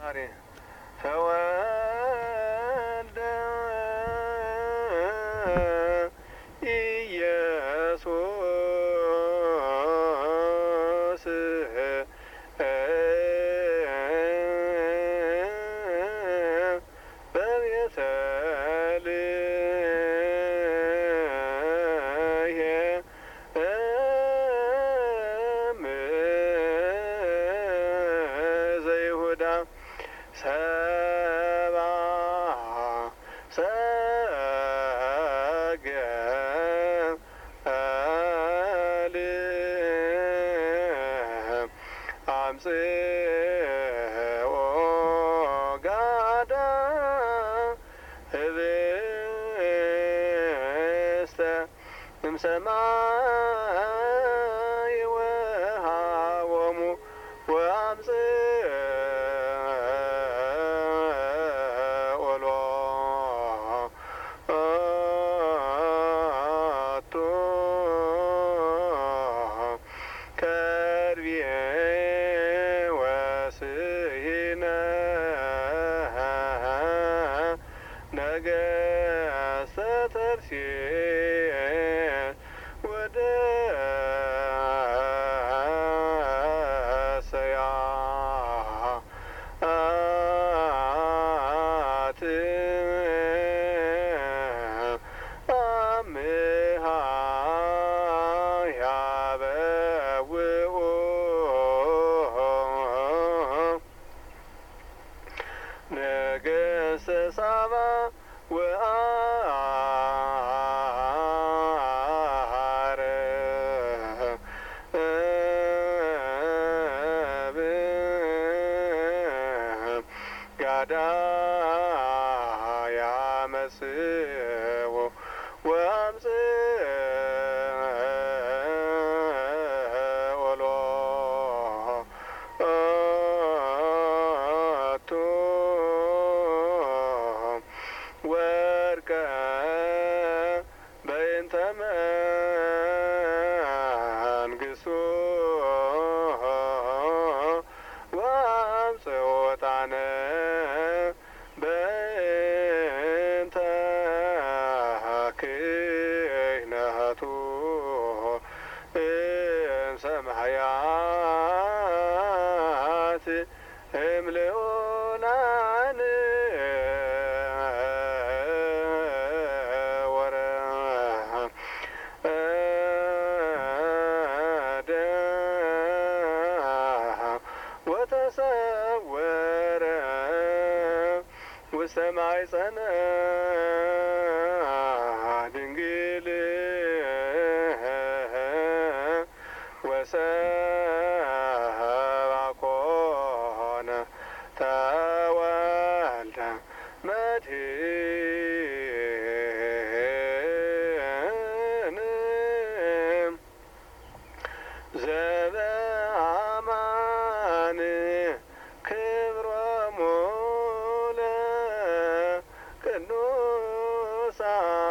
ተወልደ ኢየሱስ በቤተልሔም ዘይሁዳ ሰብአ ሰገል አምጽኦ ጋዳ ህብስተ እምሰማይ ወሃቦሙ ወአምጽኦ ሎቱ ከርቤ ወስሂነ ነገሥተ ተርሴስ ወደሰያት አምሃ ያበውኡ ነገሥተ ሳባ ወአረብ ጋዳ ያመጽኡ ወአምጽኦ ሎቱ ወርቀ በእንተ መንግሥቱ ወአምጽኦ ዕጣነ በእንተ ክህነቱ እምሰማያት እምልዑላን ወተሰወረ ውስተ ማኅፀነ ድንግል ወሰብአ ኮነ ተወልደ መድኅን ዘበአማን ክብሮሙ ለቅዱሳን